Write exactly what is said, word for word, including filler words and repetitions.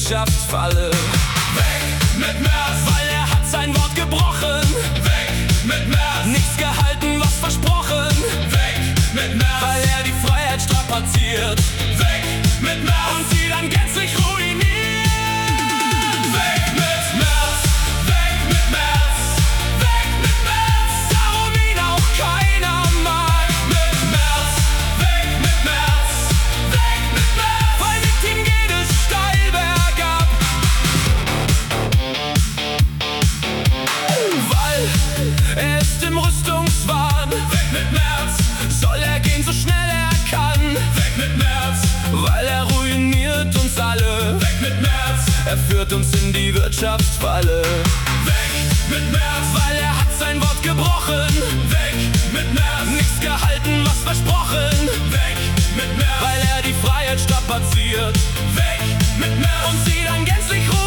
Wirtschaftsfalle. Weg mit Merz, weil er hat sein Wort gebrochen. Weg mit Merz, nichts gehalten, was versprochen. Weg mit Merz, weil er die Freiheit strapaziert. Weg mit Merz und sie dann gänzlich ruiniert. Weg mit Merz, weg mit Merz, weg mit Merz, darum ihn auch keiner mag. Mit Merz, weg mit Merz, weg mit Merz, weil mit ihm geht es steil bergab. Weil er ist im Rüstungswahn. Weg mit Merz, soll er gehen, so schnell er kann. Weg mit Merz, weil er ruiniert uns alle. Weg mit Merz, er führt uns in die Wirtschaftsfalle. Weg mit Merz, weil er hat sein Wort gebrochen. Weg mit Merz, nichts gehalten, was versprochen. Weg mit Merz, weil er die Freiheit strapaziert. Weg mit Merz und sie dann gänzlich ruiniert.